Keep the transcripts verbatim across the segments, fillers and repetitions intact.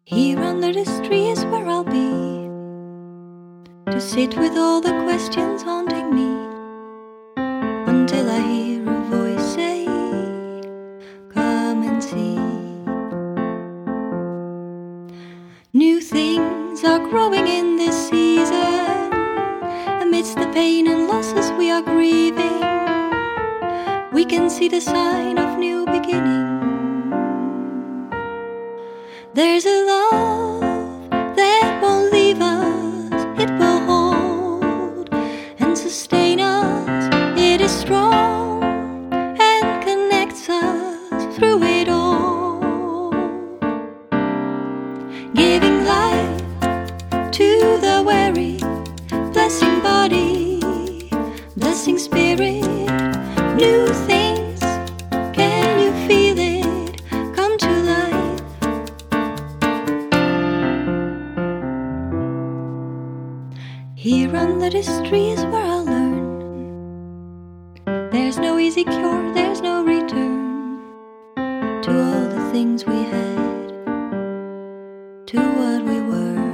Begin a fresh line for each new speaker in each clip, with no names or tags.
Here under this tree is where I'll be, to sit with all the questions haunting me, until I hear a voice say, come and see. New things are growing in this season, amidst the pain and losses we are grieving. We can see the sign of new beginning. There's a love that won't leave us, it will hold and sustain us. It is strong and connects us through it all, giving life to the weary, blessing body, blessing spirit. New things, can you feel it come to life? Here under this tree is where I'll learn. There's no easy cure, there's no return to all the things we had, to what we were.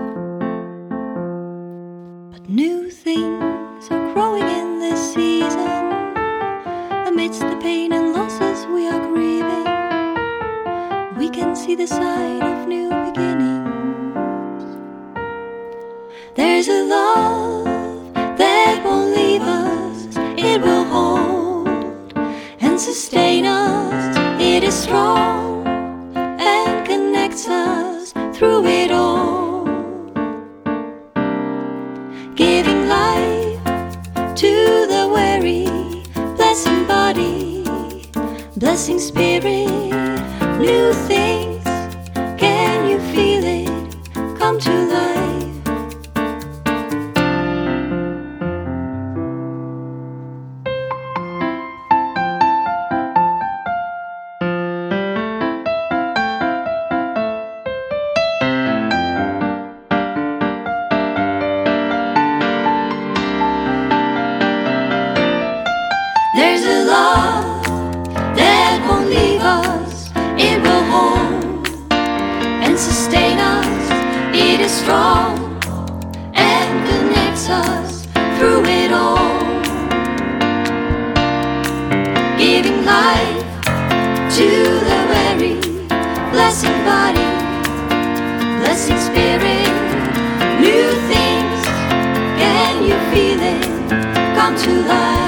But new things are growing in this season, amidst the pain and losses we are grieving. We can see the sign of new beginnings. There's a love that won't leave us, it will hold and sustain us. It is strong and connects us through it all, giving life to the weary, blessing body, blessing spirit. New things, can you feel it come to life? There's a love that won't leave us, it will hold and sustain us. It is strong and connects us through it all, giving life to the weary, blessing body, blessing spirit. New things, can you feel it come to life?